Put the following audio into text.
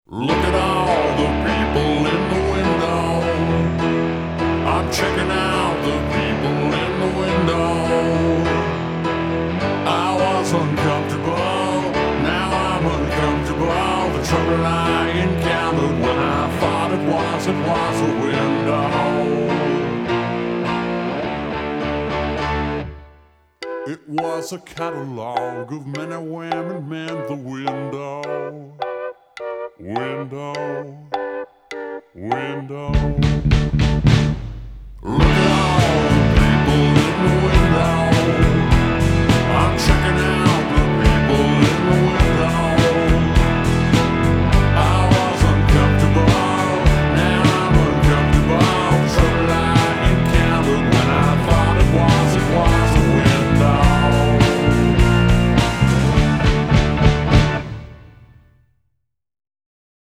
Look at all the people in the window. I'm checking out the people in the window. I was uncomfortable, now I'm uncomfortable. The trouble I encountered when I thought it was a window. It was a catalog of men and women meant the window. Window.